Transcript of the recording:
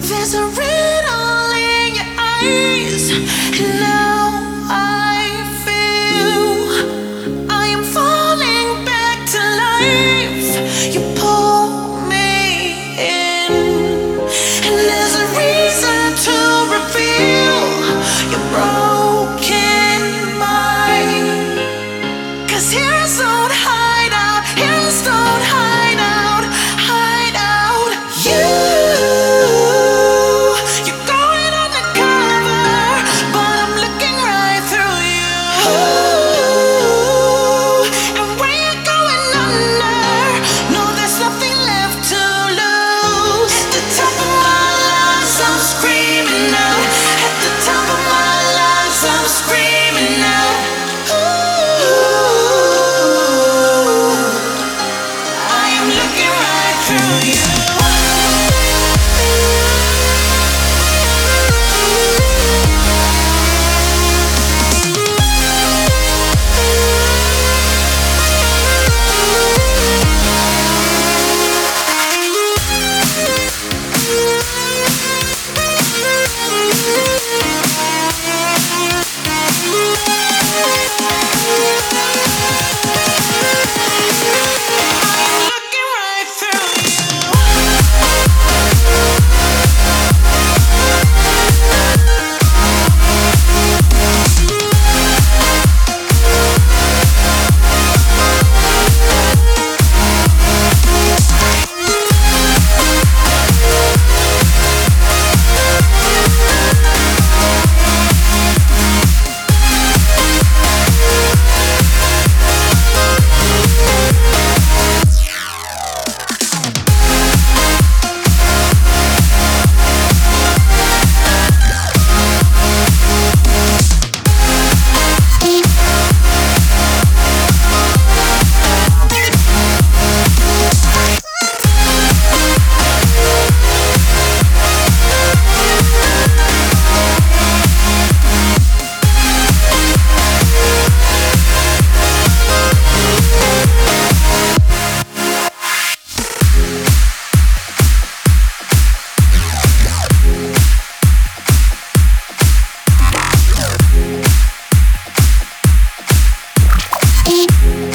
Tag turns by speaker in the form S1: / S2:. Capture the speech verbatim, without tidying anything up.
S1: There's a riddle in your eyes, and now I feel I am falling back to life. You pull me in, and there's a reason to reveal your broken mind. 'Cause heroes don't hide out, heroes don't hide out, hide out. You, you're going undercover, but I'm looking right through you. And when you're going under, no, there's nothing left to lose. At the top of my lungs, I'm screaming out. At the top of my lungs, I'm screaming out. I am looking right through you. Looking right through you. Beep.